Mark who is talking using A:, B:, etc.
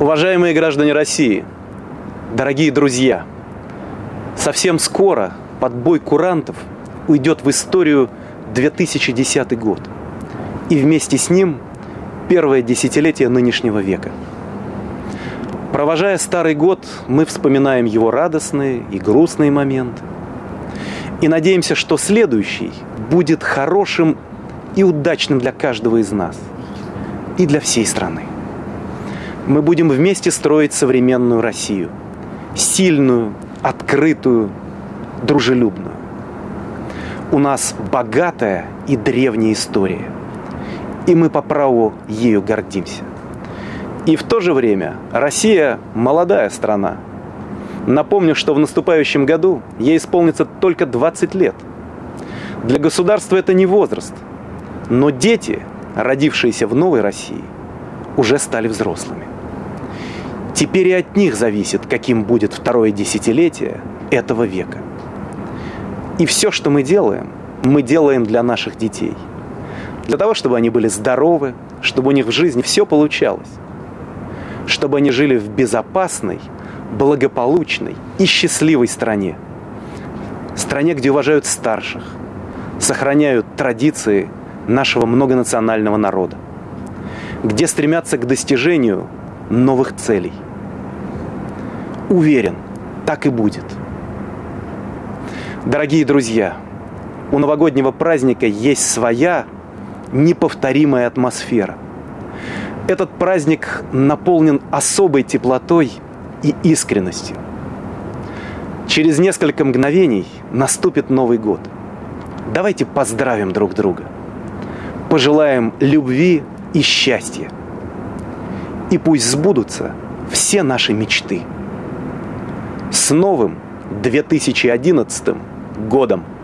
A: Уважаемые граждане России, дорогие друзья, совсем скоро под бой курантов уйдет в историю 2010 год. И вместе с ним первое десятилетие нынешнего века. Провожая старый год, мы вспоминаем его радостные и грустные моменты. И надеемся, что следующий будет хорошим и удачным для каждого из нас. И для всей страны. Мы будем вместе строить современную Россию. Сильную, открытую, дружелюбную. У нас богатая и древняя история. И мы по праву ею гордимся. И в то же время Россия – молодая страна. Напомню, что в наступающем году ей исполнится только 20 лет. Для государства это не возраст. Но дети, родившиеся в новой России, уже стали взрослыми. Теперь и от них зависит, каким будет второе десятилетие этого века. И все, что мы делаем для наших детей. Для того, чтобы они были здоровы, чтобы у них в жизни все получалось. Чтобы они жили в безопасной, благополучной и счастливой стране. Стране, где уважают старших, сохраняют традиции нашего многонационального народа. Где стремятся к достижению новых целей. Уверен, так и будет. Дорогие друзья, у новогоднего праздника есть своя неповторимая атмосфера. Этот праздник наполнен особой теплотой и искренностью. Через несколько мгновений наступит Новый год. Давайте поздравим друг друга. Пожелаем любви и счастья. И пусть сбудутся все наши мечты. С новым 2011 годом!